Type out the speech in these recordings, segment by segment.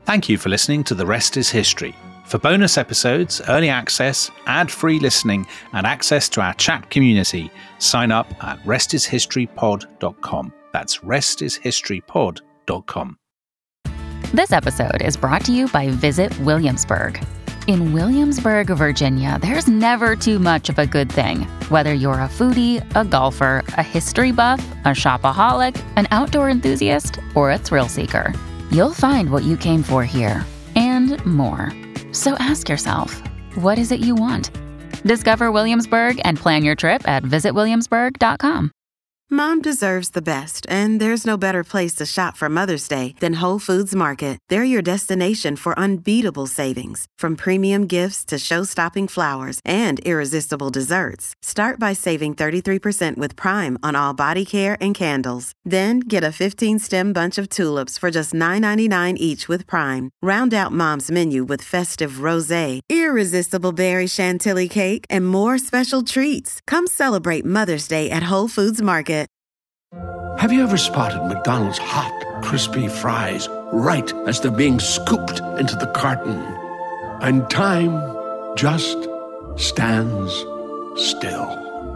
Thank you for listening to The Rest is History. For bonus episodes, early access, ad-free listening, and access to our chat community, sign up at restishistorypod.com. That's restishistorypod.com. This episode is brought to you by Visit Williamsburg. In Williamsburg, Virginia, there's never too much of a good thing. Whether you're a foodie, a golfer, a history buff, a shopaholic, an outdoor enthusiast, or a thrill seeker, you'll find what you came for here and more. So ask yourself, what is it you want? Discover Williamsburg and plan your trip at visitwilliamsburg.com. Mom deserves the best, and there's no better place to shop for Mother's Day than Whole Foods Market. They're your destination for unbeatable savings, from premium gifts to show-stopping flowers and irresistible desserts. Start by saving 33% with Prime on all body care and candles. Then get a 15-stem bunch of tulips for just $9.99 each with Prime. Round out Mom's menu with festive rosé, irresistible berry chantilly cake, and more special treats. Come celebrate Mother's Day at Whole Foods Market. Have you ever spotted McDonald's hot, crispy fries right as they're being scooped into the carton? And time just stands still.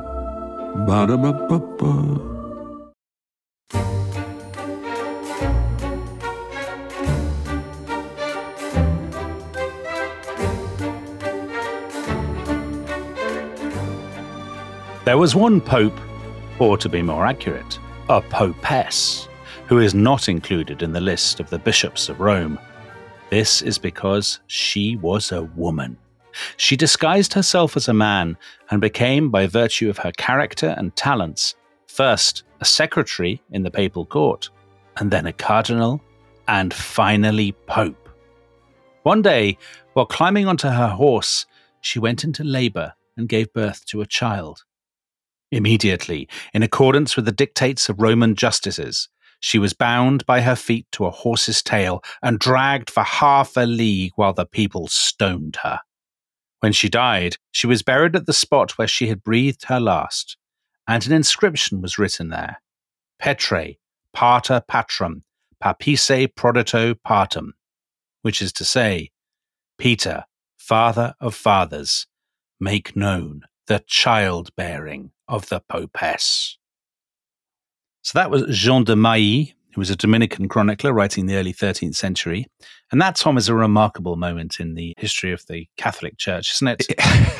Ba-da-ba-ba-ba. There was one pope, or to be more accurate, a popess, who is not included in the list of the bishops of Rome. This is because she was a woman. She disguised herself as a man and became, by virtue of her character and talents, first a secretary in the papal court, and then a cardinal, and finally pope. One day, while climbing onto her horse, she went into labor and gave birth to a child. Immediately, in accordance with the dictates of Roman justices, she was bound by her feet to a horse's tail and dragged for half a league while the people stoned her. When she died, she was buried at the spot where she had breathed her last, and an inscription was written there: Petre, pater patrum, papice prodito partum, which is to say, Peter, father of fathers, make known the childbearing of the popess. So that was Jean de Mailly, who was a Dominican chronicler writing in the early 13th century. And that, Tom, is a remarkable moment in the history of the Catholic Church, isn't it?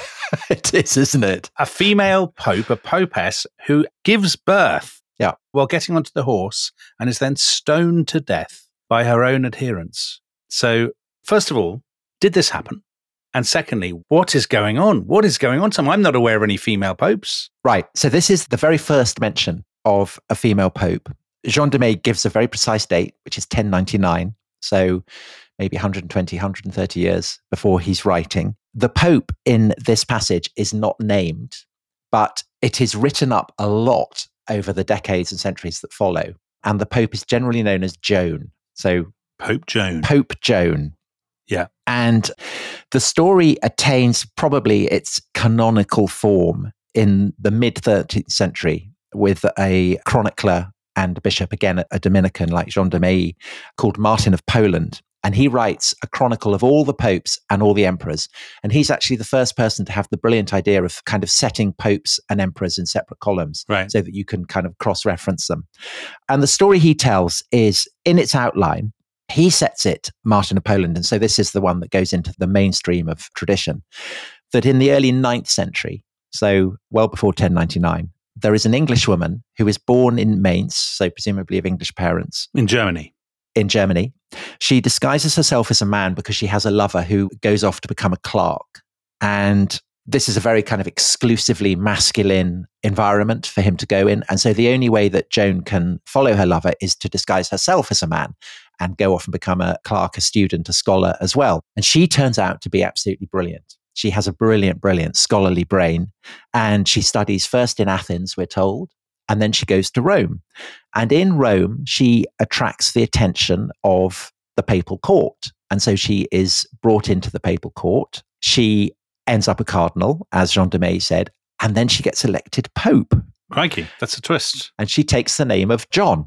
It is, isn't it? A female pope, a popess, who gives birth while getting onto the horse and is then stoned to death by her own adherents. So, first of all, did this happen? And secondly, what is going on? What is going on, Tom? I'm not aware of any female popes. Right. So this is the very first mention of a female pope. Jean de Mailly gives a very precise date, which is 1099. So maybe 120, 130 years before he's writing. The pope in this passage is not named, but it is written up a lot over the decades and centuries that follow. And the pope is generally known as Joan. So Pope Joan. Pope Joan. Yeah. And the story attains probably its canonical form in the mid-13th century with a chronicler and bishop, again, a Dominican like Jean de Mailly, called Martin of Poland. And he writes a chronicle of all the popes and all the emperors. And he's actually the first person to have the brilliant idea of kind of setting popes and emperors in separate columns, right, so that you can kind of cross-reference them. And the story he tells is, in its outline, he sets it, Martin of Poland, and so this is the one that goes into the mainstream of tradition, that in the early 9th century, so well before 1099, there is an English woman who is born in Mainz, so presumably of English parents. In Germany. In Germany. She disguises herself as a man because she has a lover who goes off to become a clerk. And this is a very kind of exclusively masculine environment for him to go in. And so the only way that Joan can follow her lover is to disguise herself as a man and go off and become a clerk, a student, a scholar as well. And she turns out to be absolutely brilliant. She has a brilliant, brilliant scholarly brain. And she studies first in Athens, we're told, and then she goes to Rome. And in Rome, she attracts the attention of the papal court. And so she is brought into the papal court. She ends up a cardinal, as Jean de Mailly said, and then she gets elected pope. Crikey, that's a twist. And she takes the name of John.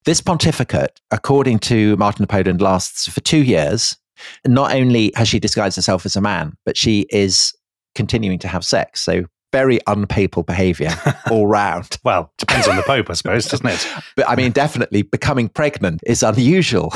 This pontificate, according to Martin of Poland, lasts for 2 years. Not only has she disguised herself as a man, but she is continuing to have sex. So very unpapal behavior all round. Well, depends on the Pope, I suppose, doesn't it? But I mean, definitely becoming pregnant is unusual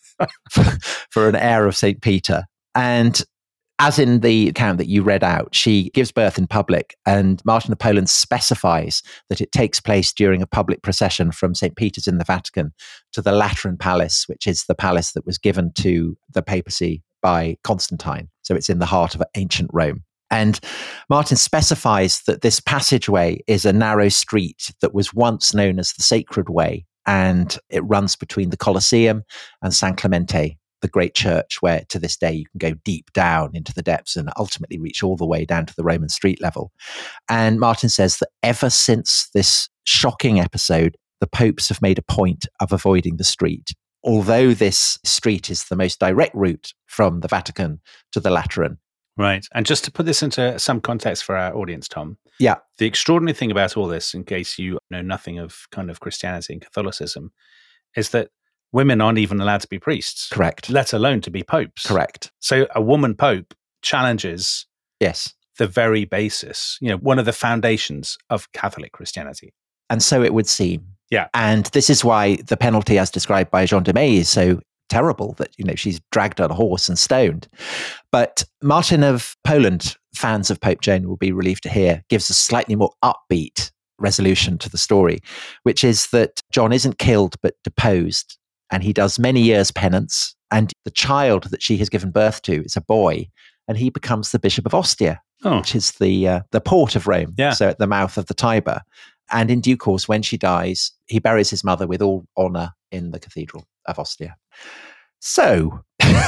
for an heir of St. Peter. And as in the account that you read out, she gives birth in public, and Martin of Poland specifies that it takes place during a public procession from St. Peter's in the Vatican to the Lateran Palace, which is the palace that was given to the papacy by Constantine. So it's in the heart of ancient Rome. And Martin specifies that this passageway is a narrow street that was once known as the Sacred Way, and it runs between the Colosseum and San Clemente, the great church where to this day you can go deep down into the depths and ultimately reach all the way down to the Roman street level. And Martin says that ever since this shocking episode, the popes have made a point of avoiding the street. Although this street is the most direct route from the Vatican to the Lateran. Right. And just to put this into some context for our audience, Tom. Yeah. The extraordinary thing about all this, in case you know nothing of kind of Christianity and Catholicism, is that women aren't even allowed to be priests. Correct. Let alone to be popes. Correct. So a woman pope challenges yes, the very basis, one of the foundations of Catholic Christianity. And so it would seem. Yeah. And this is why the penalty as described by Jean de May is so terrible, that, she's dragged on a horse and stoned. But Martin of Poland, fans of Pope Joan will be relieved to hear, gives a slightly more upbeat resolution to the story, which is that John isn't killed but deposed, and he does many years penance, and the child that she has given birth to is a boy, and he becomes the Bishop of Ostia, which is the port of Rome, so at the mouth of the Tiber. And in due course, when she dies, he buries his mother with all honor in the Cathedral of Ostia. So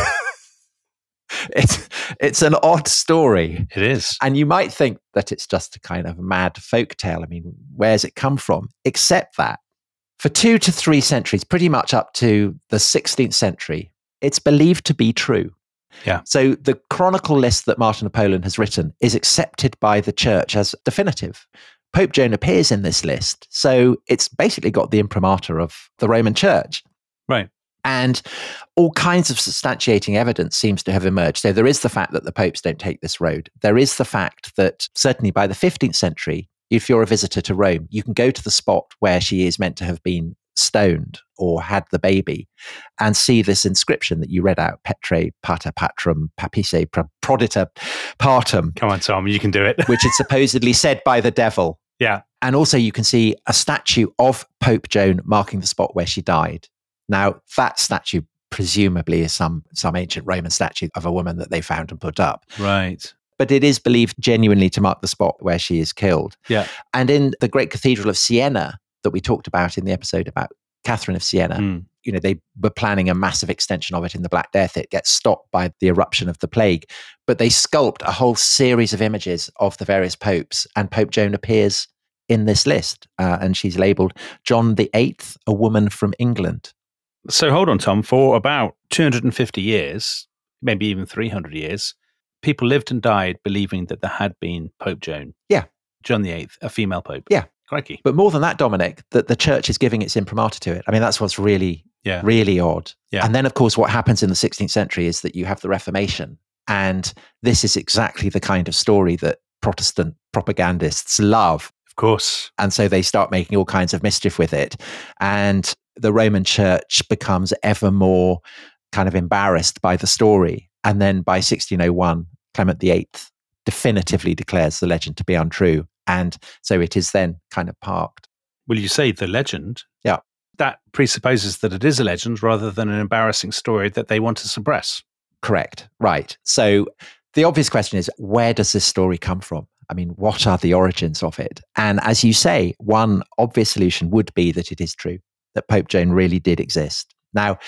it's an odd story. It is. And you might think that it's just a kind of mad folk tale. I mean, where's it come from? Except that for 2 to 3 centuries, pretty much up to the 16th century, it's believed to be true. Yeah. So the chronicle list that Martin of Poland has written is accepted by the church as definitive. Pope Joan appears in this list. So it's basically got the imprimatur of the Roman Church. Right. And all kinds of substantiating evidence seems to have emerged. So there is the fact that the popes don't take this road. There is the fact that certainly by the 15th century, if you're a visitor to Rome, you can go to the spot where she is meant to have been stoned or had the baby and see this inscription that you read out, Petrae Pater Patrum Papice Prodita Partum. Come on, Tom, you can do it. Which is supposedly said by the devil. Yeah. And also you can see a statue of Pope Joan marking the spot where she died. Now, that statue presumably is some ancient Roman statue of a woman that they found and put up. Right. But it is believed genuinely to mark the spot where she is killed. Yeah. And in the great cathedral of Siena that we talked about in the episode about Catherine of Siena, they were planning a massive extension of it in the Black Death. It gets stopped by the eruption of the plague. But they sculpt a whole series of images of the various popes, and Pope Joan appears in this list. And she's labeled John VIII, a woman from England. So hold on, Tom. For about 250 years, maybe even 300 years, people lived and died believing that there had been Pope Joan. Yeah. John VIII, a female pope. Yeah. Crikey. But more than that, Dominic, that the church is giving its imprimatur to it. I mean, that's what's really, really odd. Yeah. And then, of course, what happens in the 16th century is that you have the Reformation. And this is exactly the kind of story that Protestant propagandists love. Of course. And so they start making all kinds of mischief with it. And the Roman Church becomes ever more kind of embarrassed by the story. And then by 1601, Clement VIII definitively declares the legend to be untrue. And so it is then kind of parked. Will you say the legend? Yeah. That presupposes that it is a legend rather than an embarrassing story that they want to suppress. Correct. Right. So the obvious question is, where does this story come from? I mean, what are the origins of it? And as you say, one obvious solution would be that it is true, that Pope Joan really did exist. Now,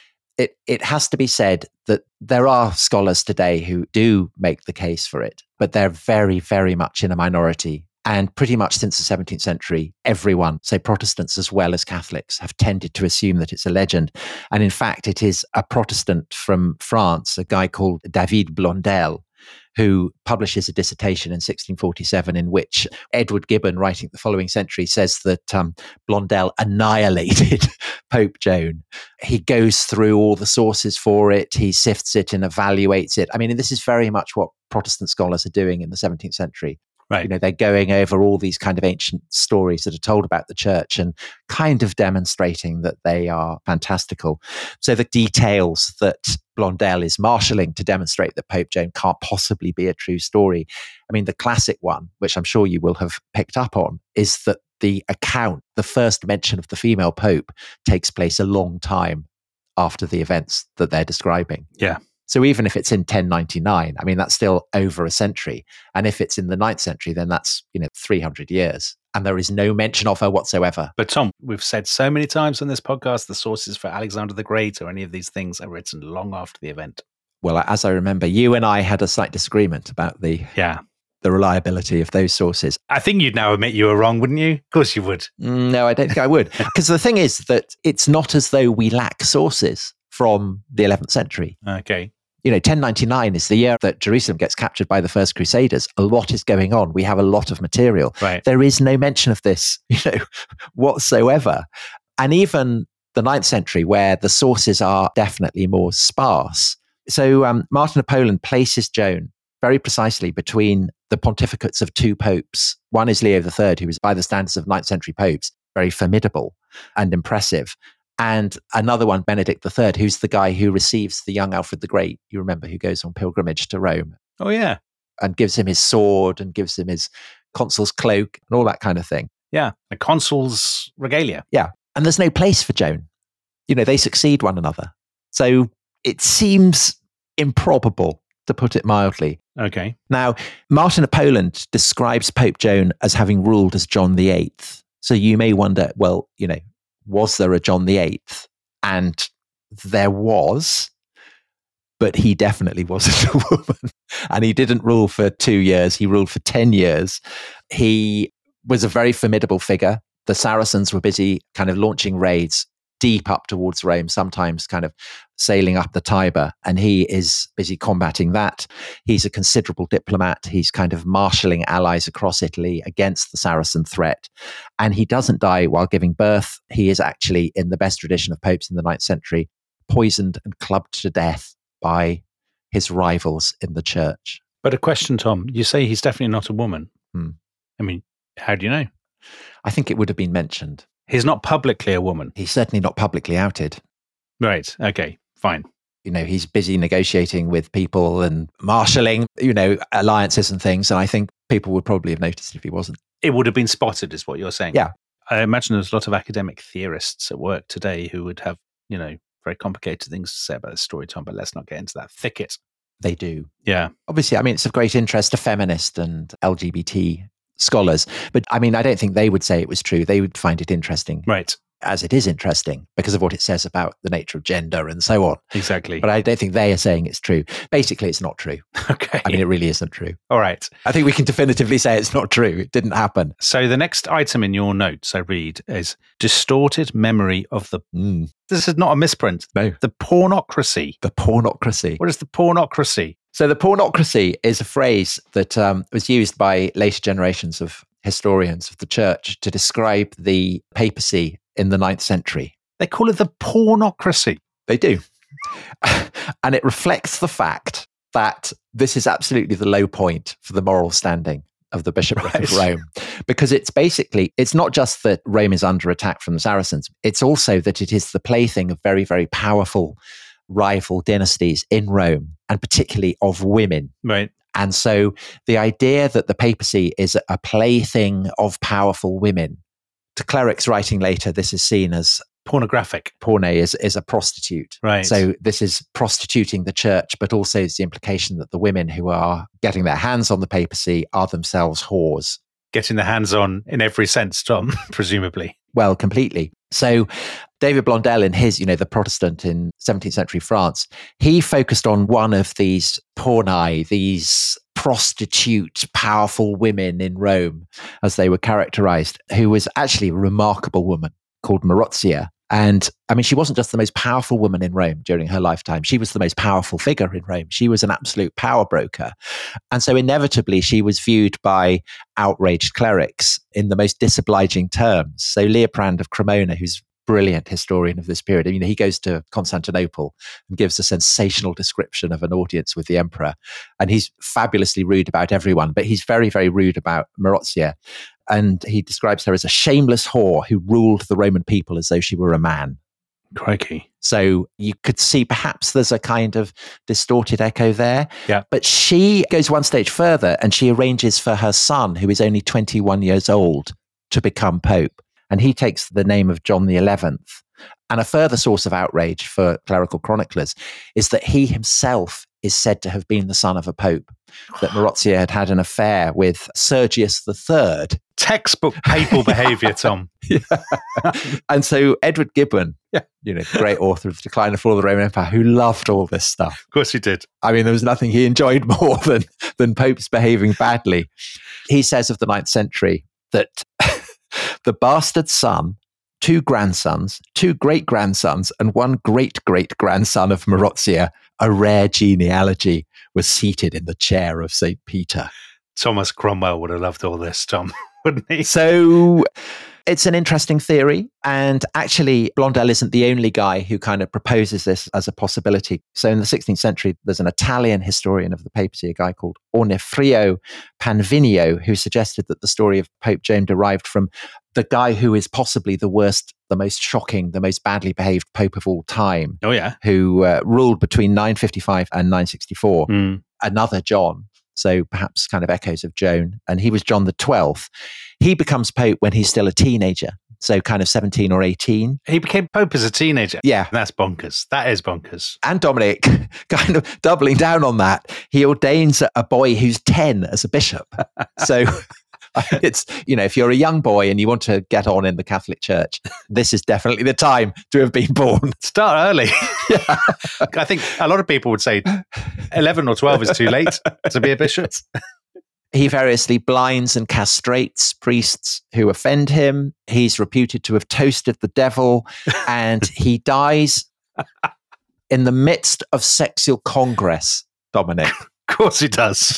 it has to be said that there are scholars today who do make the case for it, but they're very, very much in a minority. And pretty much since the 17th century, everyone, say Protestants as well as Catholics, have tended to assume that it's a legend. And in fact, it is a Protestant from France, a guy called David Blondel, who publishes a dissertation in 1647 in which Edward Gibbon, writing the following century, says that Blondel annihilated Pope Joan. He goes through all the sources for it, he sifts it and evaluates it. I mean, this is very much what Protestant scholars are doing in the 17th century. Right. You know, they're going over all these kind of ancient stories that are told about the church and kind of demonstrating that they are fantastical. So the details that Blondel is marshalling to demonstrate that Pope Joan can't possibly be a true story. I mean, the classic one, which I'm sure you will have picked up on, is that the account, the first mention of the female pope, takes place a long time after the events that they're describing. Yeah. So even if it's in 1099, I mean, that's still over a century. And if it's in the 9th century, then that's, 300 years. And there is no mention of her whatsoever. But Tom, we've said so many times on this podcast, the sources for Alexander the Great or any of these things are written long after the event. Well, as I remember, you and I had a slight disagreement about the reliability of those sources. I think you'd now admit you were wrong, wouldn't you? Of course you would. No, I don't think I would. Because the thing is that it's not as though we lack sources from the 11th century. Okay. 1099 is the year that Jerusalem gets captured by the first Crusaders. A lot is going on. We have a lot of material. Right. There is no mention of this, whatsoever. And even the 9th century, where the sources are definitely more sparse. So Martin of Poland places Joan very precisely between the pontificates of two popes. One is Leo III, who was, by the standards of 9th century popes, very formidable and impressive. And another one, Benedict III, who's the guy who receives the young Alfred the Great, you remember, who goes on pilgrimage to Rome. Oh, yeah. And gives him his sword and gives him his consul's cloak and all that kind of thing. Yeah, the consul's regalia. Yeah. And there's no place for Joan. They succeed one another. So it seems improbable, to put it mildly. Okay. Now, Martin of Poland describes Pope Joan as having ruled as John VIII. So you may wonder, well, was there a John VIII? And there was, but he definitely wasn't a woman. And he didn't rule for 2 years. He ruled for 10 years. He was a very formidable figure. The Saracens were busy kind of launching raids deep up towards Rome, sometimes kind of sailing up the Tiber. And he is busy combating that. He's a considerable diplomat. He's kind of marshalling allies across Italy against the Saracen threat. And he doesn't die while giving birth. He is actually, in the best tradition of popes in the 9th century, poisoned and clubbed to death by his rivals in the church. But a question, Tom, you say he's definitely not a woman. Hmm. I mean, how do you know? I think it would have been mentioned. He's not publicly a woman. He's certainly not publicly outed. Right. Okay. Fine. He's busy negotiating with people and marshalling, alliances and things. And I think people would probably have noticed if he wasn't. It would have been spotted, is what you're saying. Yeah. I imagine there's a lot of academic theorists at work today who would have, very complicated things to say about this story, Tom, but let's not get into that thicket. They do. Yeah. Obviously, it's of great interest to feminist and LGBT scholars. But I don't think they would say it was true. They would find it interesting. Right. As it is interesting because of what it says about the nature of gender and so on. Exactly. But I don't think they are saying it's true. Basically, it's not true. Okay. It really isn't true. All right. I think we can definitively say it's not true. It didn't happen. So the next item in your notes I read is distorted memory of the... This is not a misprint. No. The pornocracy. The pornocracy. What is the pornocracy? So the pornocracy is a phrase that was used by later generations of historians of the church to describe the papacy in the 9th century. They call it the pornocracy. They do. And it reflects the fact that this is absolutely the low point for the moral standing of the bishopric of Rome. Because it's not just that Rome is under attack from the Saracens, it's also that it is the plaything of very, very powerful rival dynasties in Rome, and particularly of women. Right. And so the idea that the papacy is a plaything of powerful women, to clerics writing later, this is seen as pornographic. Porne is a prostitute. Right. So this is prostituting the church, but also it's the implication that the women who are getting their hands on the papacy are themselves whores. Getting their hands on in every sense, Tom, presumably. Well, completely. So David Blondel in his, the Protestant in 17th century France, he focused on one of these pornae, these prostitute, powerful women in Rome, as they were characterized, who was actually a remarkable woman called Marozia. And I mean, she wasn't just the most powerful woman in Rome during her lifetime. She was the most powerful figure in Rome. She was an absolute power broker. And so inevitably, she was viewed by outraged clerics in the most disobliging terms. So Liutprand of Cremona, who's brilliant historian of this period. He goes to Constantinople and gives a sensational description of an audience with the emperor. And he's fabulously rude about everyone, but he's very, very rude about Marozia. And he describes her as a shameless whore who ruled the Roman people as though she were a man. Crikey. So you could see perhaps there's a kind of distorted echo there. Yeah. But she goes one stage further and she arranges for her son, who is only 21 years old, to become pope. And he takes the name of John the 11th. And a further source of outrage for clerical chroniclers is that he himself is said to have been the son of a pope, that Marozia had had an affair with Sergius III. Textbook papal behaviour, Tom. Yeah. And so Edward Gibbon, great author of The Decline and Fall of the Roman Empire, who loved all this stuff. Of course he did. I mean, there was nothing he enjoyed more than popes behaving badly. He says of the 9th century that the bastard son, 2 grandsons, 2 great-grandsons, and 1 great-great-grandson of Marozia, a rare genealogy, was seated in the chair of St. Peter. Thomas Cromwell would have loved all this, Tom, wouldn't he? So it's an interesting theory. And actually, Blondel isn't the only guy who kind of proposes this as a possibility. So in the 16th century, there's an Italian historian of the papacy, a guy called Onefrio Panvinio, who suggested that the story of Pope Joan derived from the guy who is possibly the worst, the most shocking, the most badly behaved pope of all time. Oh, yeah. Who ruled between 955 and 964. Another John. So perhaps kind of echoes of Joan. And he was John the 12th. He becomes pope when he's still a teenager. So kind of 17 or 18. He became pope as a teenager. Yeah. That's bonkers. That is bonkers. And Dominic, kind of doubling down on that, he ordains a boy who's 10 as a bishop. So it's, if you're a young boy and you want to get on in the Catholic Church, this is definitely the time to have been born. Start early. Yeah. I think a lot of people would say 11 or 12 is too late to be a bishop. He variously blinds and castrates priests who offend him. He's reputed to have toasted the devil, and he dies in the midst of sexual congress, Dominic. Of course he does.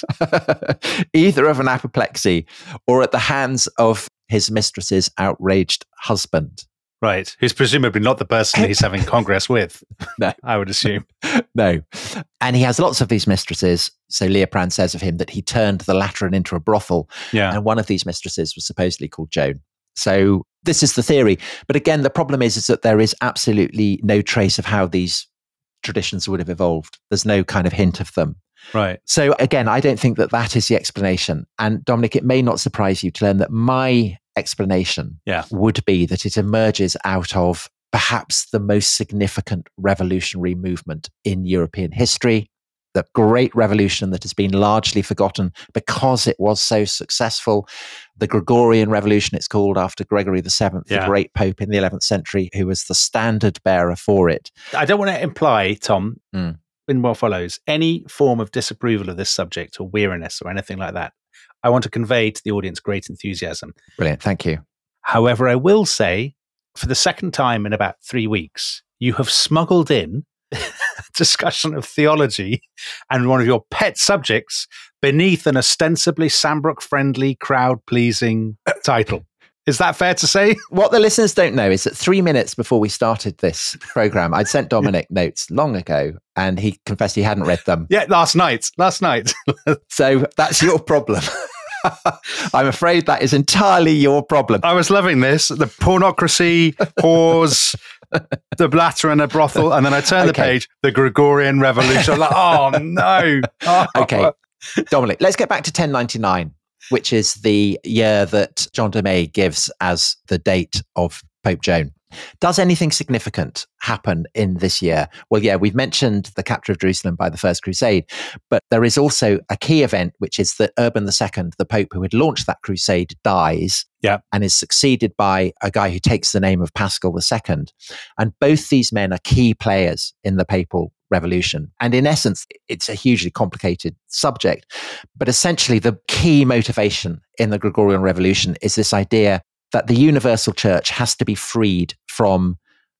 Either of an apoplexy or at the hands of his mistress's outraged husband. Right. Who's presumably not the person he's having congress with. No. I would assume. No. And he has lots of these mistresses. So Liutprand says of him that he turned the Lateran into a brothel. Yeah. And one of these mistresses was supposedly called Joan. So this is the theory. But again, the problem is that there is absolutely no trace of how these traditions would have evolved. There's no kind of hint of them. Right. So again, I don't think that is the explanation. And Dominic, it may not surprise you to learn that my explanation would be that it emerges out of perhaps the most significant revolutionary movement in European history, the Great Revolution that has been largely forgotten because it was so successful. The Gregorian Revolution, it's called, after Gregory VII, the great pope in the 11th century, who was the standard bearer for it. I don't want to imply, Tom, in what follows, any form of disapproval of this subject or weariness or anything like that. I want to convey to the audience great enthusiasm. Brilliant. Thank you. However, I will say, for the second time in about 3 weeks, you have smuggled in discussion of theology and one of your pet subjects beneath an ostensibly Sambrook-friendly, crowd-pleasing title. Is that fair to say? What the listeners don't know is that 3 minutes before we started this program, I'd sent Dominic notes long ago, and he confessed he hadn't read them. Yeah, last night. So that's your problem. I'm afraid that is entirely your problem. I was loving this. The pornocracy, whores, the Lateran, a brothel, and then I turned the page, the Gregorian Revolution. I'm like, oh no. Oh. Okay, Dominic, let's get back to 1099. Which is the year that John de May gives as the date of Pope Joan. Does anything significant happen in this year? Well, yeah, we've mentioned the capture of Jerusalem by the First Crusade, but there is also a key event, which is that Urban II, the Pope who had launched that crusade, dies and is succeeded by a guy who takes the name of Paschal II. And both these men are key players in the papal revolution. And in essence, it's a hugely complicated subject. But essentially, the key motivation in the Gregorian Revolution is this idea that the universal church has to be freed from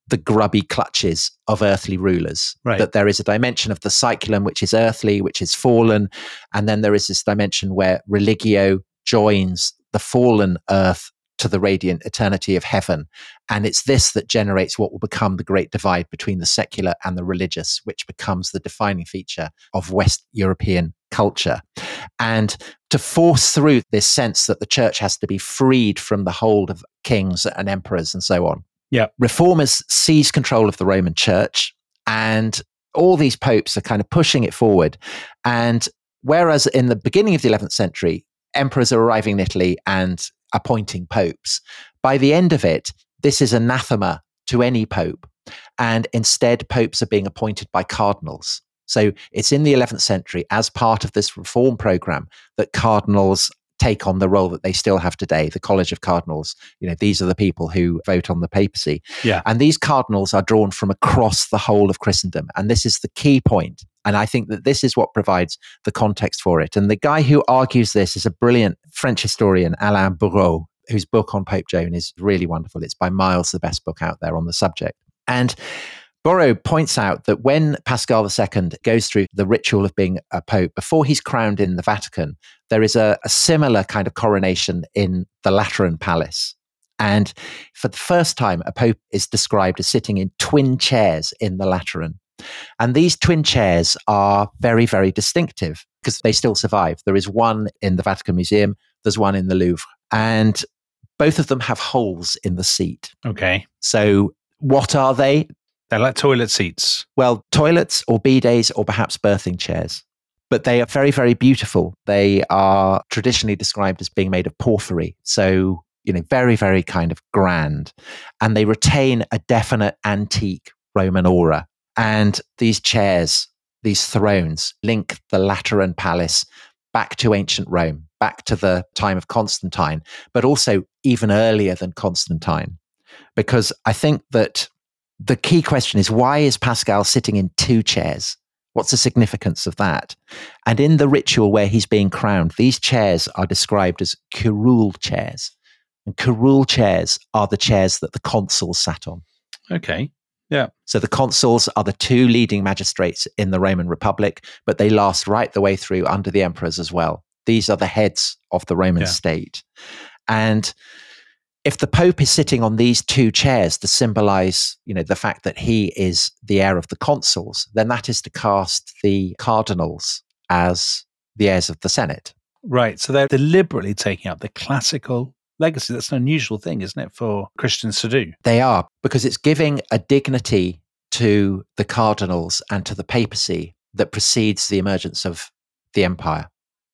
the grubby clutches of earthly rulers. Right. That there is a dimension of the cyclum, which is earthly, which is fallen. And then there is this dimension where religio joins the fallen earth to the radiant eternity of heaven. And it's this that generates what will become the great divide between the secular and the religious, which becomes the defining feature of West European culture. And to force through this sense that the church has to be freed from the hold of kings and emperors and so on, reformers seize control of the Roman church, and all these popes are kind of pushing it forward. And whereas in the beginning of the 11th century, emperors are arriving in Italy and appointing popes, by the end of it, this is anathema to any pope. And instead, popes are being appointed by cardinals. So it's in the 11th century, as part of this reform program, that cardinals take on the role that they still have today, the College of Cardinals. These are the people who vote on the papacy. Yeah. And these cardinals are drawn from across the whole of Christendom. And this is the key point. And I think that this is what provides the context for it. And the guy who argues this is a brilliant French historian, Alain Bourreau, whose book on Pope Joan is really wonderful. It's by miles the best book out there on the subject. And Bourreau points out that when Pascal II goes through the ritual of being a pope, before he's crowned in the Vatican, there is a similar kind of coronation in the Lateran Palace. And for the first time, a pope is described as sitting in twin chairs in the Lateran. And these twin chairs are very, very distinctive because they still survive. There is one in the Vatican Museum, there's one in the Louvre, and both of them have holes in the seat. Okay. So what are they? They're like toilet seats. Well, toilets or bidets or perhaps birthing chairs. But they are very, very beautiful. They are traditionally described as being made of porphyry. So, very, very kind of grand. And they retain a definite antique Roman aura. And these chairs, these thrones, link the Lateran Palace back to ancient Rome, back to the time of Constantine, but also even earlier than Constantine. Because I think that the key question is, why is Pascal sitting in two chairs? What's the significance of that? And in the ritual where he's being crowned, these chairs are described as curule chairs. And curule chairs are the chairs that the consuls sat on. Okay. Yeah. So the consuls are the two leading magistrates in the Roman Republic, but they last right the way through under the emperors as well. These are the heads of the Roman state. And if the Pope is sitting on these two chairs to symbolize, the fact that he is the heir of the consuls, then that is to cast the cardinals as the heirs of the Senate. Right. So they're deliberately taking up the classical legacy. That's an unusual thing, isn't it, for Christians to do? They are, because it's giving a dignity to the cardinals and to the papacy that precedes the emergence of the empire.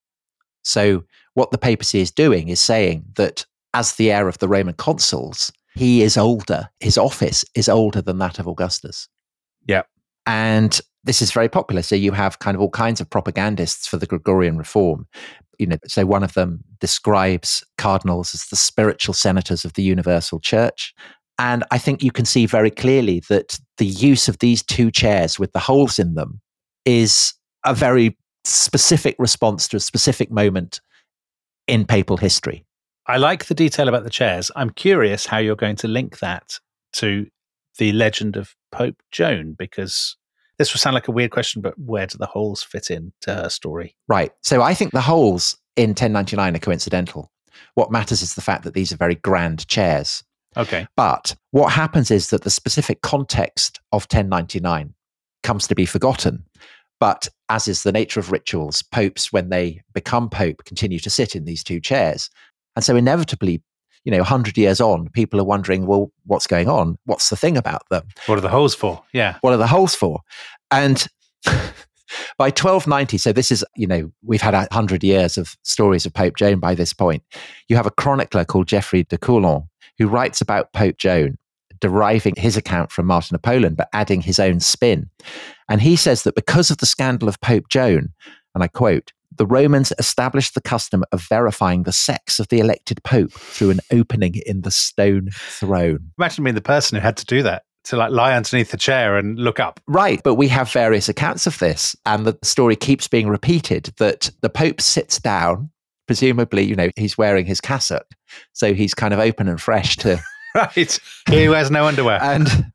So what the papacy is doing is saying that as the heir of the Roman consuls, he is older. His office is older than that of Augustus. Yeah. And this is very popular. So you have kind of all kinds of propagandists for the Gregorian reform. So one of them describes cardinals as the spiritual senators of the universal church. And I think you can see very clearly that the use of these two chairs with the holes in them is a very specific response to a specific moment in papal history. I like the detail about the chairs. I'm curious how you're going to link that to the legend of Pope Joan, because this will sound like a weird question, but where do the holes fit into her story? Right. So I think the holes in 1099 are coincidental. What matters is the fact that these are very grand chairs. Okay. But what happens is that the specific context of 1099 comes to be forgotten. But as is the nature of rituals, popes, when they become pope, continue to sit in these two chairs. And so inevitably, 100 years on, people are wondering, well, what's going on? What's the thing about them? What are the holes for? Yeah. What are the holes for? And by 1290, so this is, we've had 100 years of stories of Pope Joan by this point. You have a chronicler called Geoffrey de Coulon who writes about Pope Joan, deriving his account from Martin of Poland, but adding his own spin. And he says that because of the scandal of Pope Joan, and I quote, the Romans established the custom of verifying the sex of the elected pope through an opening in the stone throne. Imagine being the person who had to do that, to lie underneath the chair and look up. Right, but we have various accounts of this, and the story keeps being repeated that the pope sits down, presumably, he's wearing his cassock, so he's kind of open and fresh to... Right, he wears no underwear. And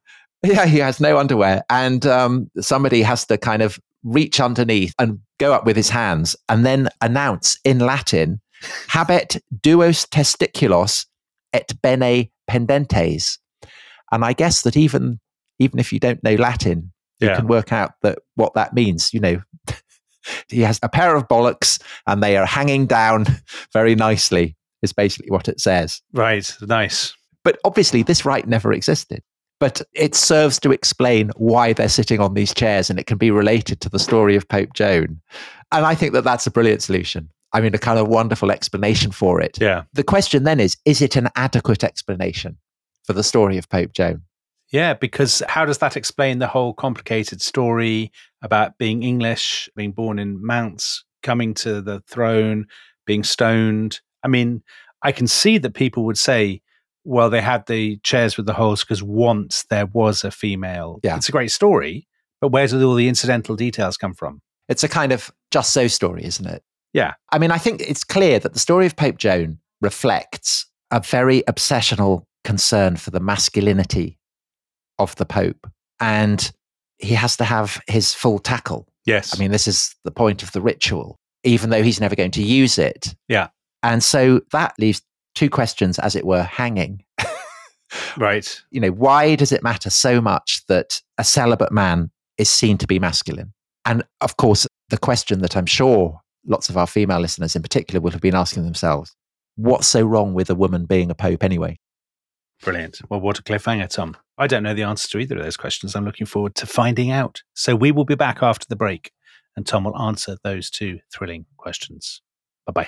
Yeah, he has no underwear. And somebody has to kind of reach underneath and go up with his hands and then announce in Latin, habet duos testiculos et bene pendentes. And I guess that even if you don't know Latin, you can work out what that means. You know, he has a pair of bollocks and they are hanging down very nicely, is basically what it says. Right. Nice. But obviously this rite never existed. But it serves to explain why they're sitting on these chairs, and it can be related to the story of Pope Joan. And I think that that's a brilliant solution. I mean, a kind of wonderful explanation for it. Yeah. The question then is it an adequate explanation for the story of Pope Joan? Yeah, because how does that explain the whole complicated story about being English, being born in Mounts, coming to the throne, being stoned? I mean, I can see that people would say, well, they had the chairs with the holes because once there was a female. Yeah. It's a great story, but where do all the incidental details come from? It's a kind of just so story, isn't it? Yeah. I mean, I think it's clear that the story of Pope Joan reflects a very obsessional concern for the masculinity of the Pope. And he has to have his full tackle. Yes. I mean, this is the point of the ritual, even though he's never going to use it. Yeah. And so that leaves two questions, as it were, hanging. Right. You know, why does it matter so much that a celibate man is seen to be masculine? And of course, the question that I'm sure lots of our female listeners in particular will have been asking themselves, what's so wrong with a woman being a pope anyway? Brilliant. Well, what a cliffhanger, Tom. I don't know the answer to either of those questions. I'm looking forward to finding out. So we will be back after the break, and Tom will answer those two thrilling questions. Bye-bye.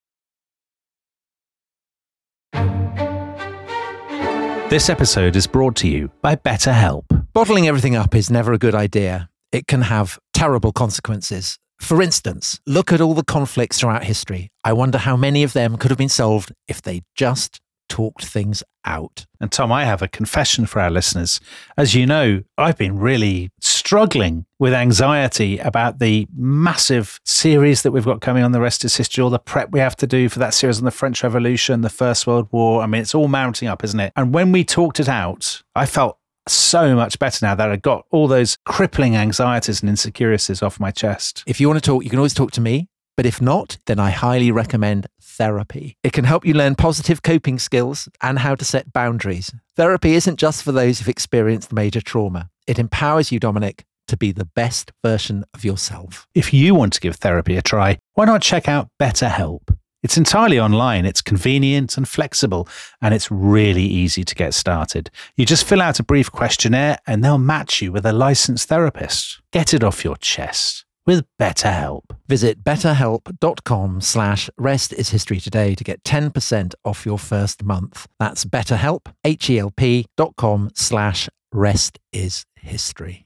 This episode is brought to you by BetterHelp. Bottling everything up is never a good idea. It can have terrible consequences. For instance, look at all the conflicts throughout history. I wonder how many of them could have been solved if they just talked things out. And Tom, I have a confession for our listeners. As you know, I've been really struggling with anxiety about the massive series that we've got coming on The Rest is History, all the prep we have to do for that series on the French Revolution, the First World War. I mean, it's all mounting up, isn't it? And when we talked it out, I felt so much better now that I got all those crippling anxieties and insecurities off my chest. If you want to talk, you can always talk to me. But if not, then I highly recommend therapy. It can help you learn positive coping skills and how to set boundaries. Therapy isn't just for those who've experienced major trauma. It empowers you, Dominic, to be the best version of yourself. If you want to give therapy a try, why not check out BetterHelp? It's entirely online, it's convenient and flexible, and it's really easy to get started. You just fill out a brief questionnaire and they'll match you with a licensed therapist. Get it off your chest with BetterHelp. Visit betterhelp.com/restishistory today to get 10% off your first month. That's BetterHelp, HELP.com/restishistory.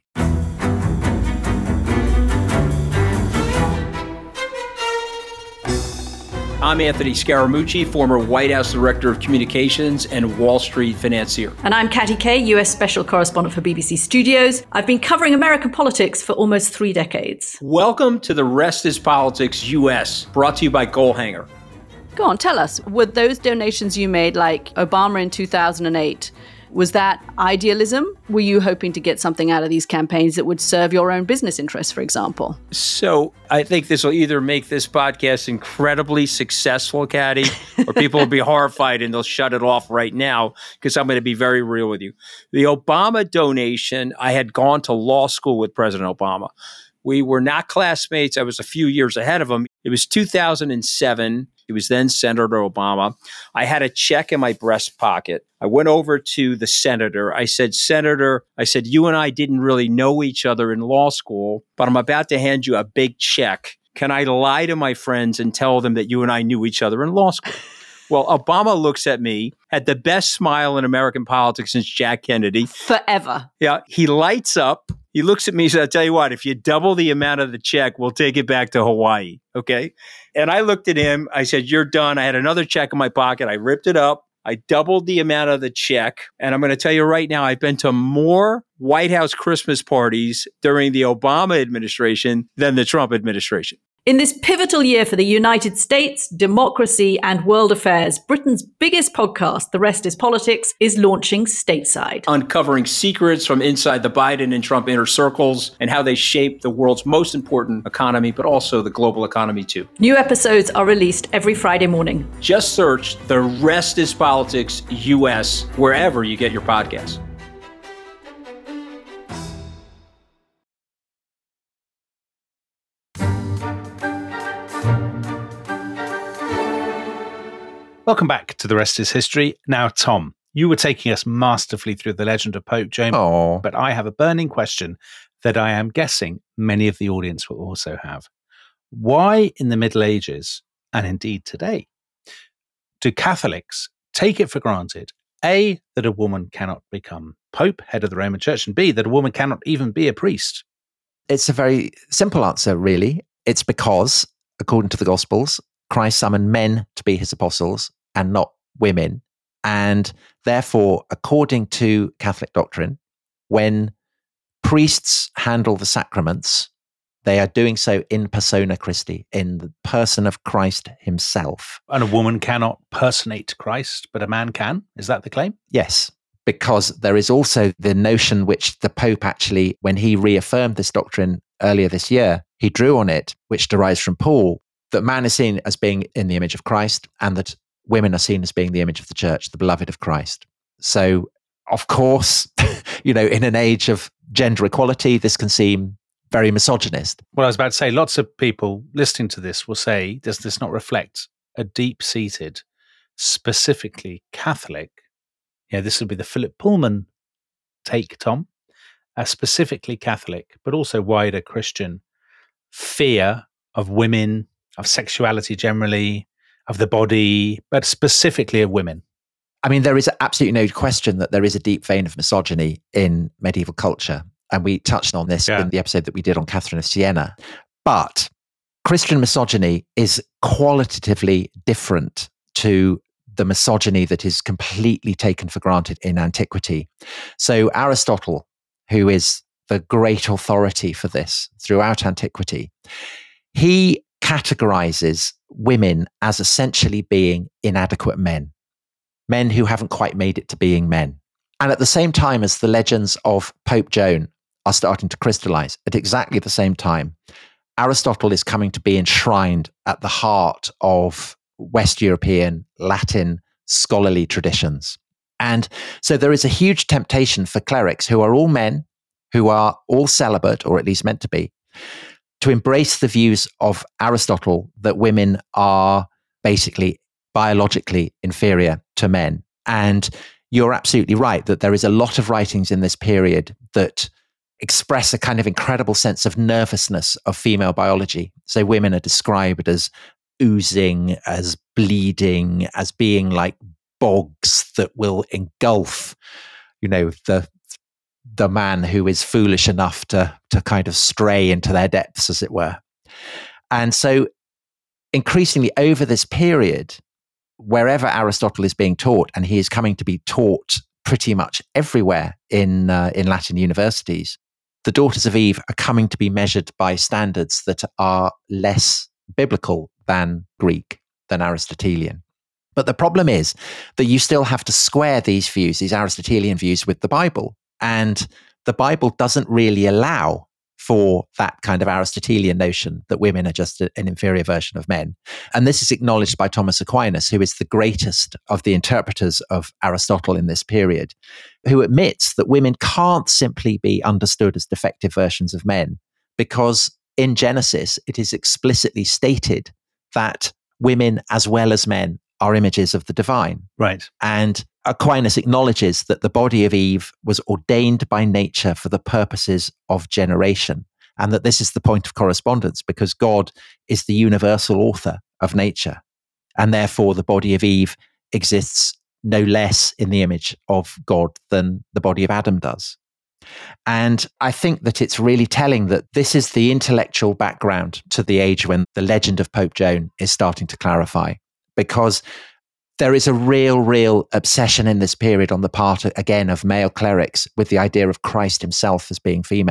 I'm Anthony Scaramucci, former White House Director of Communications and Wall Street financier. And I'm Katty Kay, US Special Correspondent for BBC Studios. I've been covering American politics for almost 3 decades. Welcome to The Rest is Politics US, brought to you by Goalhanger. Go on, tell us, were those donations you made, like Obama in 2008, was that idealism? Were you hoping to get something out of these campaigns that would serve your own business interests, for example? So I think this will either make this podcast incredibly successful, Katty, or people will be horrified and they'll shut it off right now because I'm going to be very real with you. The Obama donation, I had gone to law school with President Obama. We were not classmates. I was a few years ahead of him. It was 2007. He was then Senator Obama. I had a check in my breast pocket. I went over to the senator. I said, Senator, you and I didn't really know each other in law school, but I'm about to hand you a big check. Can I lie to my friends and tell them that you and I knew each other in law school? Well, Obama looks at me, had the best smile in American politics since Jack Kennedy. Forever. Yeah, he lights up. He looks at me and says, I'll tell you what, if you double the amount of the check, we'll take it back to Hawaii. Okay. And I looked at him. I said, you're done. I had another check in my pocket. I ripped it up. I doubled the amount of the check. And I'm going to tell you right now, I've been to more White House Christmas parties during the Obama administration than the Trump administration. In this pivotal year for the United States, democracy, and world affairs, Britain's biggest podcast, The Rest is Politics, is launching stateside. Uncovering secrets from inside the Biden and Trump inner circles and how they shape the world's most important economy, but also the global economy too. New episodes are released every Friday morning. Just search The Rest is Politics US wherever you get your podcasts. Welcome back to The Rest is History. Now, Tom, you were taking us masterfully through the legend of Pope Joan, but I have a burning question that I am guessing many of the audience will also have. Why in the Middle Ages, and indeed today, do Catholics take it for granted, A, that a woman cannot become Pope, head of the Roman Church, and B, that a woman cannot even be a priest? It's a very simple answer, really. It's because, according to the Gospels, Christ summoned men to be his apostles and not women. And therefore, according to Catholic doctrine, when priests handle the sacraments, they are doing so in persona Christi, in the person of Christ himself. And a woman cannot personate Christ, but a man can? Is that the claim? Yes, because there is also the notion which the Pope actually, when he reaffirmed this doctrine earlier this year, he drew on it, which derives from Paul, that man is seen as being in the image of Christ and that women are seen as being the image of the church, the beloved of Christ. So, of course, in an age of gender equality, this can seem very misogynist. Well, I was about to say, lots of people listening to this will say, does this not reflect a deep-seated, specifically Catholic, this would be the Philip Pullman take, Tom, a specifically Catholic, but also wider Christian fear of women, of sexuality generally, of the body, but specifically of women? I mean, there is absolutely no question that there is a deep vein of misogyny in medieval culture. And we touched on this in the episode that we did on Catherine of Siena. But Christian misogyny is qualitatively different to the misogyny that is completely taken for granted in antiquity. So Aristotle, who is the great authority for this throughout antiquity, he categorizes women as essentially being inadequate men who haven't quite made it to being men. And at the same time as the legends of Pope Joan are starting to crystallize, at exactly the same time, Aristotle is coming to be enshrined at the heart of West European, Latin scholarly traditions. And so there is a huge temptation for clerics who are all men, who are all celibate, or at least meant to be, to embrace the views of Aristotle that women are basically biologically inferior to men. And you're absolutely right that there is a lot of writings in this period that express a kind of incredible sense of nervousness of female biology. So women are described as oozing, as bleeding, as being like bogs that will engulf, the man who is foolish enough to kind of stray into their depths, as it were. And so increasingly over this period, wherever Aristotle is being taught, and he is coming to be taught pretty much everywhere in Latin universities, the daughters of Eve are coming to be measured by standards that are less biblical than Greek, than Aristotelian. But the problem is that you still have to square these views, these Aristotelian views, with the Bible. And the Bible doesn't really allow for that kind of Aristotelian notion that women are just an inferior version of men. And this is acknowledged by Thomas Aquinas, who is the greatest of the interpreters of Aristotle in this period, who admits that women can't simply be understood as defective versions of men, because in Genesis, it is explicitly stated that women as well as men are images of the divine. Right. And Aquinas acknowledges that the body of Eve was ordained by nature for the purposes of generation, and that this is the point of correspondence because God is the universal author of nature. And therefore, the body of Eve exists no less in the image of God than the body of Adam does. And I think that it's really telling that this is the intellectual background to the age when the legend of Pope Joan is starting to clarify, because there is a real obsession in this period on the part, again, of male clerics with the idea of Christ himself as being female.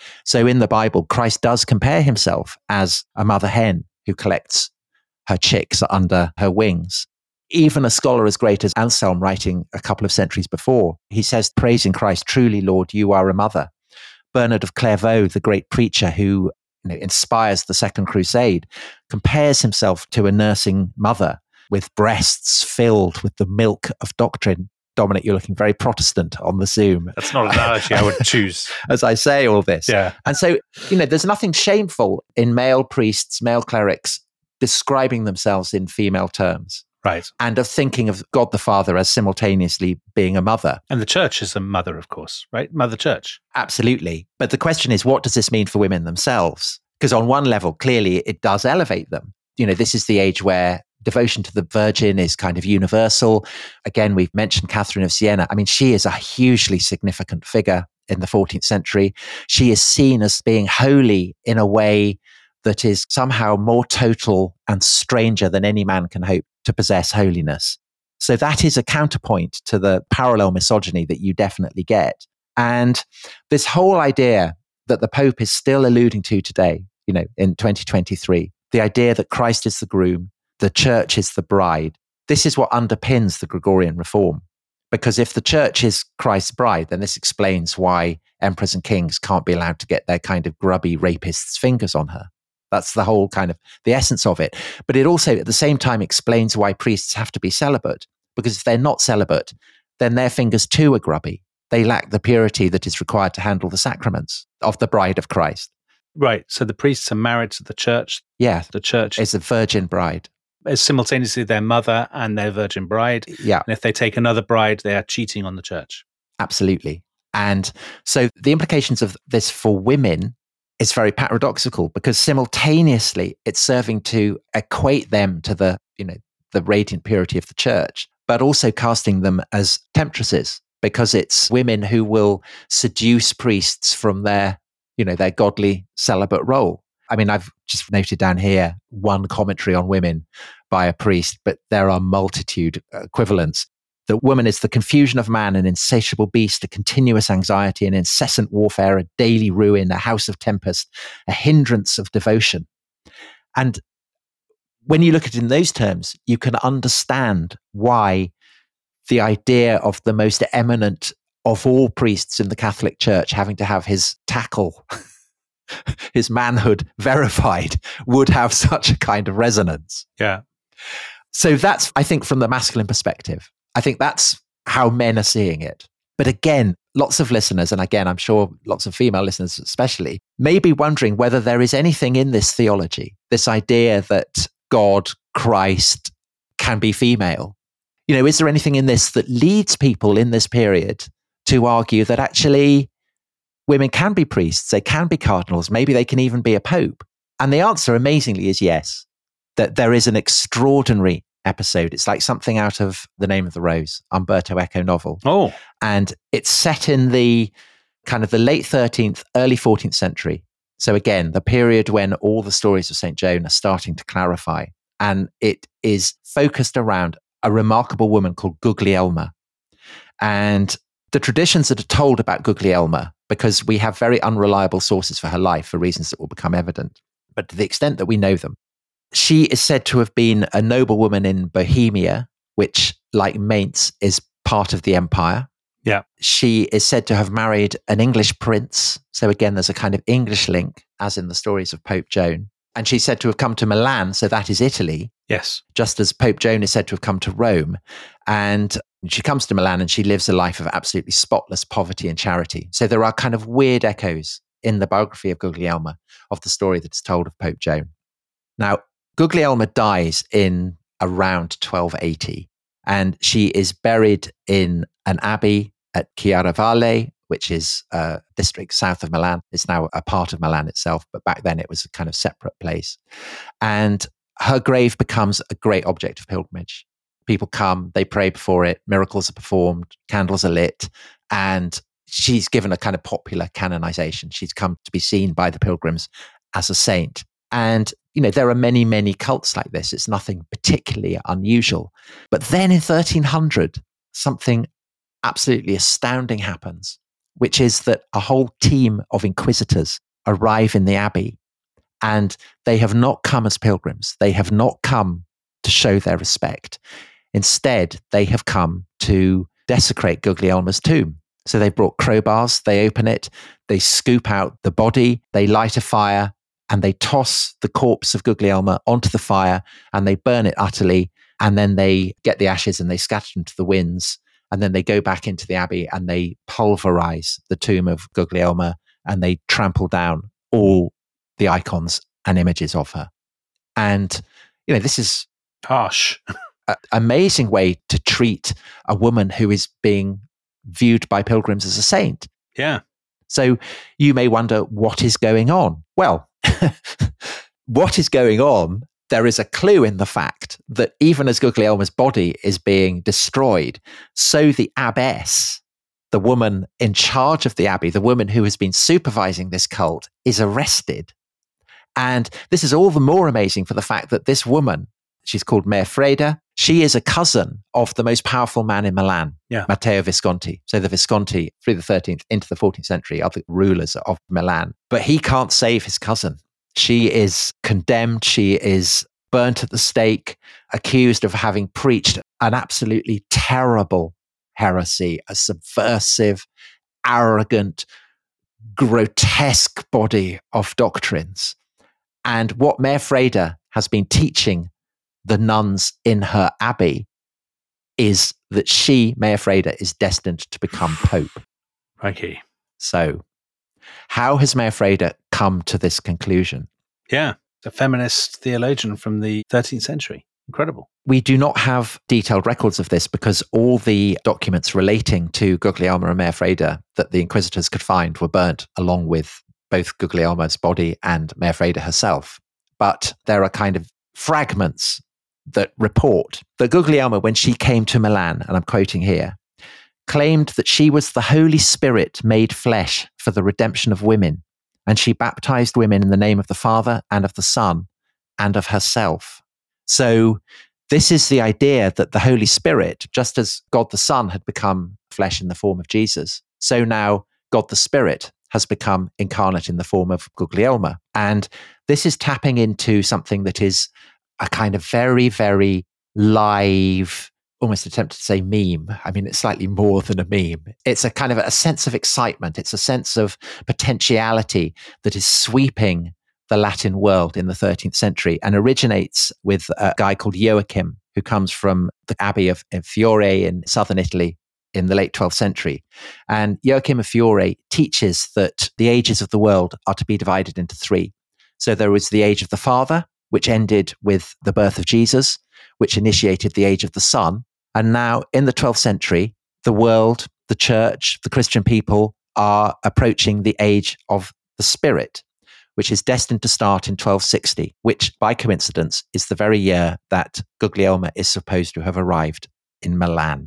So in the Bible, Christ does compare himself as a mother hen who collects her chicks under her wings. Even a scholar as great as Anselm, writing a couple of centuries before, he says, praising Christ, truly, Lord, you are a mother. Bernard of Clairvaux, the great preacher who inspires the Second Crusade, compares himself to a nursing mother with breasts filled with the milk of doctrine. Dominic, you're looking very Protestant on the Zoom. That's not an analogy I would choose. As I say all this. Yeah. And so, there's nothing shameful in male priests, male clerics describing themselves in female terms. Right. And of thinking of God the Father as simultaneously being a mother. And the church is a mother, of course, right? Mother Church. Absolutely. But the question is, what does this mean for women themselves? Because on one level, clearly, it does elevate them. This is the age where devotion to the Virgin is kind of universal. Again, we've mentioned Catherine of Siena. I mean, she is a hugely significant figure in the 14th century. She is seen as being holy in a way that is somehow more total and stranger than any man can hope to possess holiness. So that is a counterpoint to the parallel misogyny that you definitely get. And this whole idea that the Pope is still alluding to today, in 2023, the idea that Christ is the groom, the church is the bride, this is what underpins the Gregorian reform. Because if the church is Christ's bride, then this explains why emperors and kings can't be allowed to get their kind of grubby rapists' fingers on her. That's the whole kind of the essence of it. But it also at the same time explains why priests have to be celibate, because if they're not celibate, then their fingers too are grubby. They lack the purity that is required to handle the sacraments of the bride of Christ. Right. So the priests are married to the church. Yeah. The church is a virgin bride. Is simultaneously their mother and their virgin bride. Yeah. And if they take another bride, they are cheating on the church. Absolutely. And so the implications of this for women is very paradoxical, because simultaneously it's serving to equate them to the radiant purity of the church, but also casting them as temptresses, because it's women who will seduce priests from their godly celibate role. I mean, I've just noted down here one commentary on women by a priest, but there are multitude equivalents. The woman is the confusion of man, an insatiable beast, a continuous anxiety, an incessant warfare, a daily ruin, a house of tempest, a hindrance of devotion. And when you look at it in those terms, you can understand why the idea of the most eminent of all priests in the Catholic Church having to have his tackle, his manhood verified, would have such a kind of resonance. Yeah. So that's, I think, from the masculine perspective. I think that's how men are seeing it. But again, lots of listeners, and again, I'm sure lots of female listeners especially, may be wondering whether there is anything in this theology, this idea that God, Christ, can be female. Is there anything in this that leads people in this period to argue that actually women can be priests, they can be cardinals, maybe they can even be a pope? And the answer, amazingly, is yes, that there is an extraordinary episode. It's like something out of The Name of the Rose, Umberto Eco novel. Oh. And it's set in the kind of the late 13th, early 14th century. So again, the period when all the stories of St. Joan are starting to clarify. And it is focused around a remarkable woman called Guglielma. And the traditions that are told about Guglielma, because we have very unreliable sources for her life for reasons that will become evident, but to the extent that we know them, she is said to have been a noblewoman in Bohemia, which, like Mainz, is part of the empire. Yeah. She is said to have married an English prince. So again, there's a kind of English link, as in the stories of Pope Joan. And she's said to have come to Milan, so that is Italy. Yes. Just as Pope Joan is said to have come to Rome. And she comes to Milan and she lives a life of absolutely spotless poverty and charity. So there are kind of weird echoes in the biography of Guglielma of the story that's told of Pope Joan. Now, Guglielma dies in around 1280, and she is buried in an abbey at Chiaravalle, which is a district south of Milan. It's now a part of Milan itself, but back then it was a kind of separate place. And her grave becomes a great object of pilgrimage. People come, they pray before it, miracles are performed, candles are lit, and she's given a kind of popular canonization. She's come to be seen by the pilgrims as a saint. And, there are many, many cults like this. It's nothing particularly unusual. But then in 1300, something absolutely astounding happens. which is that a whole team of inquisitors arrive in the abbey, and they have not come as pilgrims. They have not come to show their respect. Instead, they have come to desecrate Guglielma's tomb. So they brought crowbars, they open it, they scoop out the body, they light a fire, and they toss the corpse of Guglielma onto the fire, and they burn it utterly. And then they get the ashes and they scatter them to the winds. And then they go back into the abbey and they pulverize the tomb of Guglielma, and they trample down all the icons and images of her. And, this is Harsh. an amazing way to treat a woman who is being viewed by pilgrims as a saint. Yeah. So you may wonder, what is going on? Well, what is going on? There is a clue in the fact that even as Guglielma's body is being destroyed, so the abbess, the woman in charge of the abbey, the woman who has been supervising this cult, is arrested. And this is all the more amazing for the fact that this woman, she's called Maefreda, she is a cousin of the most powerful man in Milan, Matteo Visconti. So the Visconti, through the 13th into the 14th century, are the rulers of Milan. But he can't save his cousin. She is condemned. She is burnt at the stake, accused of having preached an absolutely terrible heresy, a subversive, arrogant, grotesque body of doctrines. And what Maefreda has been teaching the nuns in her abbey is that she, Maefreda, is destined to become pope. Okay. So how has Maefreda come to this conclusion? Yeah. A feminist theologian from the 13th century. Incredible. We do not have detailed records of this because all the documents relating to Guglielma and Maefreda that the inquisitors could find were burnt along with both Guglielma's body and Maefreda herself. But there are kind of fragments that report that Guglielma, when she came to Milan, and I'm quoting here, claimed that she was the Holy Spirit made flesh for the redemption of women, and she baptized women in the name of the Father and of the Son and of herself. So this is the idea that the Holy Spirit, just as God the Son had become flesh in the form of Jesus, so now God the Spirit has become incarnate in the form of Guglielma. And this is tapping into something that is a kind of very, very live, almost attempted to say meme. I mean, it's slightly more than a meme. It's a kind of a sense of excitement. It's a sense of potentiality that is sweeping the Latin world in the 13th century and originates with a guy called Joachim, who comes from the Abbey of Fiore in southern Italy in the late 12th century. And Joachim of Fiore teaches that the ages of the world are to be divided into three. So there was the age of the Father, which ended with the birth of Jesus, which initiated the age of the Son. And now in the 12th century, the world, the church, the Christian people are approaching the age of the Spirit, which is destined to start in 1260, which by coincidence is the very year that Guglielma is supposed to have arrived in Milan.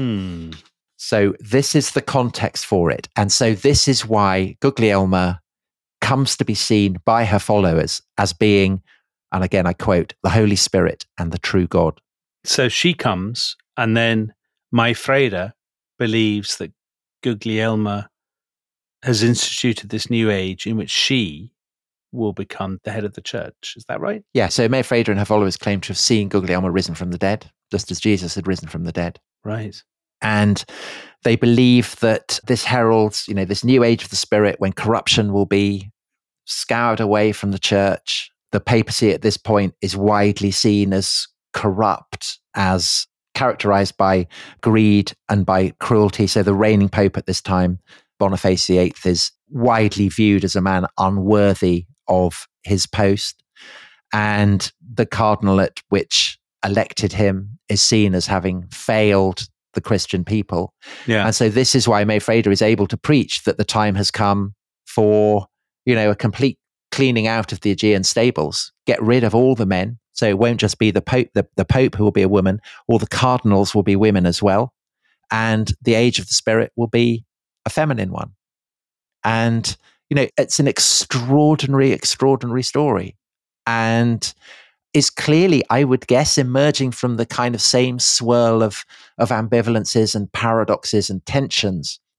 So this is the context for it. And so this is why Guglielma comes to be seen by her followers as being, and again I quote, the Holy Spirit and the true God. So she comes, and then Maefreda believes that Guglielma has instituted this new age in which she will become the head of the church. Is that right? Yeah, so Maefreda and her followers claim to have seen Guglielma risen from the dead, just as Jesus had risen from the dead. Right. And they believe that this heralds, this new age of the Spirit when corruption will be scoured away from the church. The papacy at this point is widely seen as corrupt, as characterized by greed and by cruelty. So the reigning pope at this time, Boniface VIII, is widely viewed as a man unworthy of his post. And the cardinalate which elected him is seen as having failed the Christian people. Yeah. And so this is why Maefreda is able to preach that the time has come for, a complete cleaning out of the Aegean stables, get rid of all the men. So it won't just be the Pope, the Pope who will be a woman, all the cardinals will be women as well. And the age of the Spirit will be a feminine one. And, it's an extraordinary, extraordinary story. And is clearly, I would guess, emerging from the kind of same swirl of ambivalences and paradoxes and tensions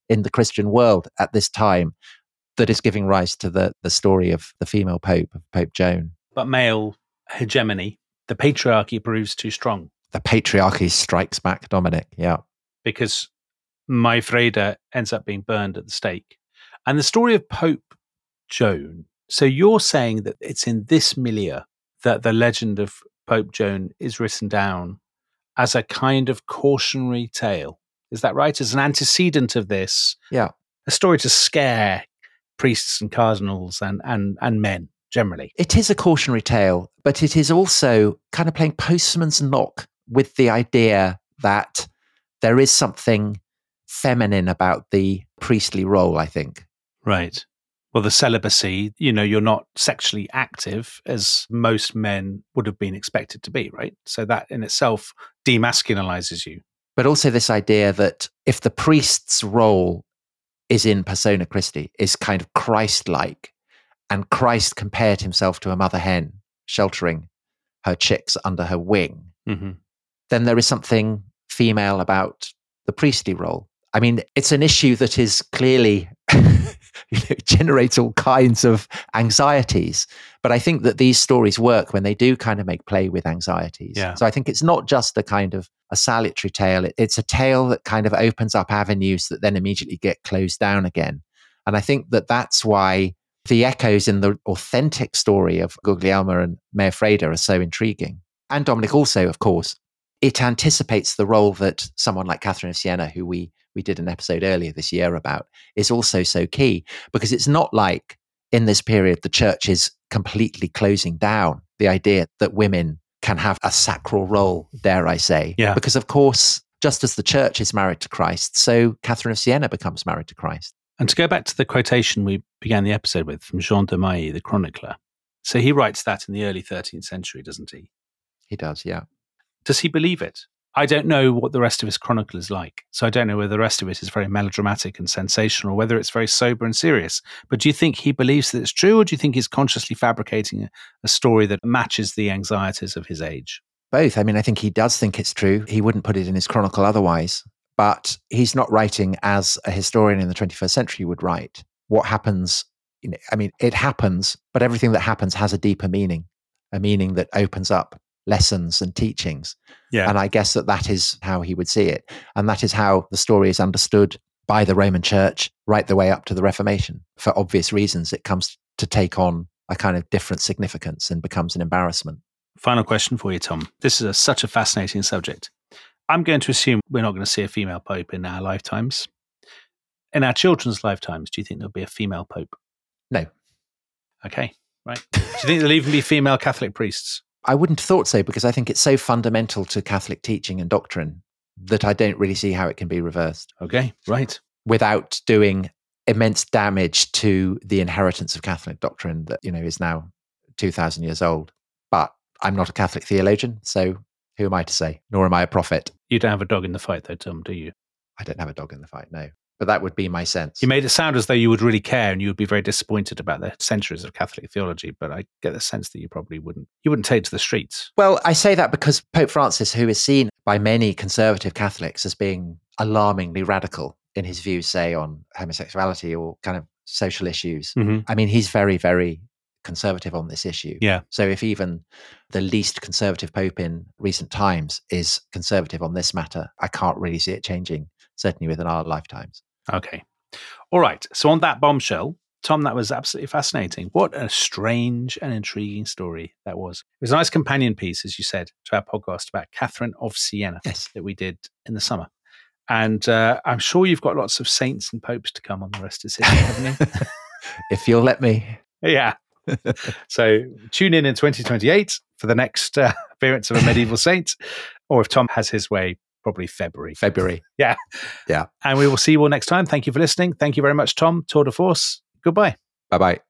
in the Christian world at this time that is giving rise to the story of the female Pope, of Pope Joan. But male hegemony, the patriarchy proves too strong. The patriarchy strikes back, Dominic. Yeah. Because Maefreda ends up being burned at the stake. And the story of Pope Joan. So you're saying that it's in this milieu that the legend of Pope Joan is written down as a kind of cautionary tale. Is that right? As an antecedent of this, Yeah. a story to scare priests and cardinals and men generally. It is a cautionary tale, but it is also kind of playing postman's knock with the idea that there is something feminine about the priestly role, I think. Right. Well, the celibacy, you're not sexually active as most men would have been expected to be, right? So that in itself demasculinizes you. But also this idea that if the priest's role is in persona Christi, is kind of Christ-like, and Christ compared himself to a mother hen sheltering her chicks under her wing, then there is something female about the priestly role. I mean, it's an issue that is clearly generates all kinds of anxieties. But I think that these stories work when they do kind of make play with anxieties. Yeah. So I think it's not just a kind of a salutary tale. It's a tale that kind of opens up avenues that then immediately get closed down again. And I think that that's why the echoes in the authentic story of Guglielmo and Maefreda are so intriguing. And Dominic also, of course, it anticipates the role that someone like Catherine of Siena, who we did an episode earlier this year about, is also so key, because it's not like in this period the church is completely closing down the idea that women can have a sacral role, dare I say. Yeah. Because of course, just as the church is married to Christ, so Catherine of Siena becomes married to Christ. And to go back to the quotation we began the episode with from Jean de Mailly, the chronicler. So he writes that in the early 13th century, doesn't he? He does, yeah. Does he believe it? I don't know what the rest of his chronicle is like. So I don't know whether the rest of it is very melodramatic and sensational, or whether it's very sober and serious. But do you think he believes that it's true, or do you think he's consciously fabricating a story that matches the anxieties of his age? Both. I mean, I think he does think it's true. He wouldn't put it in his chronicle otherwise. But he's not writing as a historian in the 21st century would write. What happens, it happens, but everything that happens has a deeper meaning, a meaning that opens up lessons and teachings. Yeah. And I guess that is how he would see it. And that is how the story is understood by the Roman Church right the way up to the Reformation. For obvious reasons, it comes to take on a kind of different significance and becomes an embarrassment. Final question for you, Tom. This is such a fascinating subject. I'm going to assume we're not going to see a female pope in our lifetimes. In our children's lifetimes, do you think there'll be a female pope? No. Okay, right. Do you think there'll even be female Catholic priests? I wouldn't have thought so, because I think it's so fundamental to Catholic teaching and doctrine that I don't really see how it can be reversed. Okay, right. Without doing immense damage to the inheritance of Catholic doctrine that, is now 2,000 years old. But I'm not a Catholic theologian, so who am I to say? Nor am I a prophet. You don't have a dog in the fight though, Tom, do you? I don't have a dog in the fight, no. But that would be my sense. You made it sound as though you would really care and you would be very disappointed about the centuries of Catholic theology, but I get the sense that you probably wouldn't. You wouldn't take it to the streets. Well, I say that because Pope Francis, who is seen by many conservative Catholics as being alarmingly radical in his views, say, on homosexuality or kind of social issues. I mean, he's very, very conservative on this issue. Yeah. So if even the least conservative pope in recent times is conservative on this matter, I can't really see it changing, certainly within our lifetimes. Okay. All right. So on that bombshell, Tom, that was absolutely fascinating. What a strange and intriguing story that was. It was a nice companion piece, as you said, to our podcast about Catherine of Siena that we did in the summer. And I'm sure you've got lots of saints and popes to come on the rest of the series, haven't you? If you'll let me. Yeah. So tune in 2028 for the next appearance of a medieval saint, or if Tom has his way, probably February. Yeah. Yeah. And we will see you all next time. Thank you for listening. Thank you very much, Tom. Tour de force. Goodbye. Bye-bye.